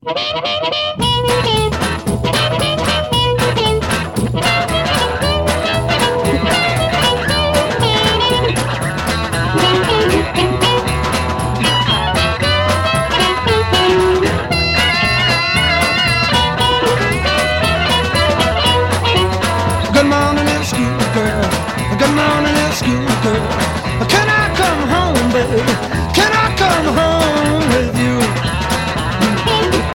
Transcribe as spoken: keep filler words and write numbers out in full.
Good morning, excuse girl. Good morning, excuse girl. Can I come home, baby? Can